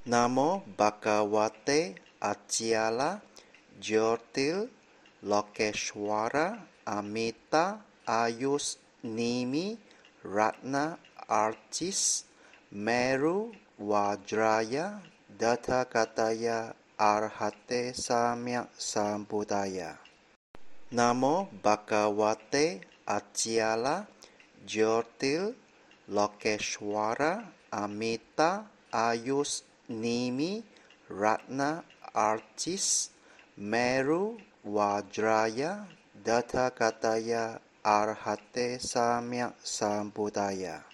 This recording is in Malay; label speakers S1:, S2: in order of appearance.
S1: Namo Bhagavate Achyala Jyotil Lokeshwara Amita Ayus Nimi Ratna Archis Meru Vajraya Datakataya Arhate Samyak Sambuddhaya. Namo Bhagavate Achyala Jyotil Lokeshwara Amita Ayus Nimi Ratna Archis Meru Vajraya Datakataya Arhate Samyak Sambuddhaya.